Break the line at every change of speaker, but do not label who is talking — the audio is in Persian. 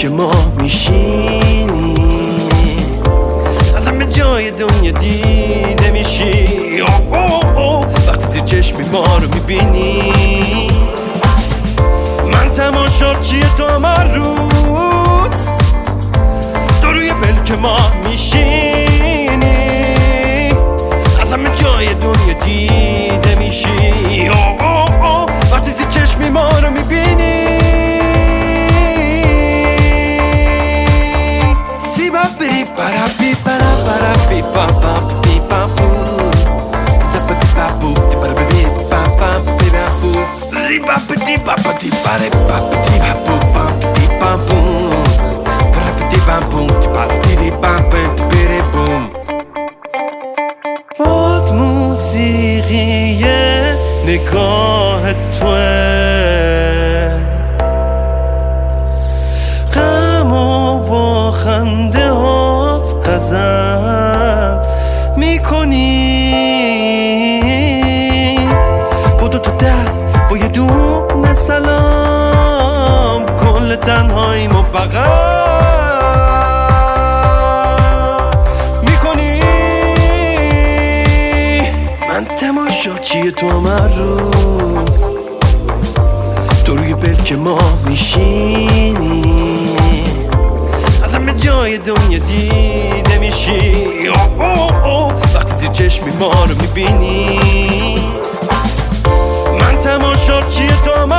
که ما میشینی از همه جای دنیا دیده میشی. وقتی زیر چشمی ما رو میبینی من تماشاچی تو همه روز، تو روی پلک ما میشینی از همه جای دنیا دیده میشی. وقتی زیر چشمی ما رو میبینی زیبا بری برا بی برا برا بی بابا بی بابو زبا دی بابو دی برا بی بابا بی بابو زیبا بدی بابا دی برا بابا دی بابو بابا دی بابو برا بدی بابو دی برا دی بابا دی بری بوم. باد موسیقی نگاه توه، غم و با خنده هات غزل میکنی با دو تا دست با یه دونه سلام کل تنهاییم و بغل میکنی. من تماشاچی تو همه روز، تو روی پلک ما میشینی از همه جای دنیا دیده میشی. وقتی زیر چشمی ما رو میبینی من تماشاچی تو همه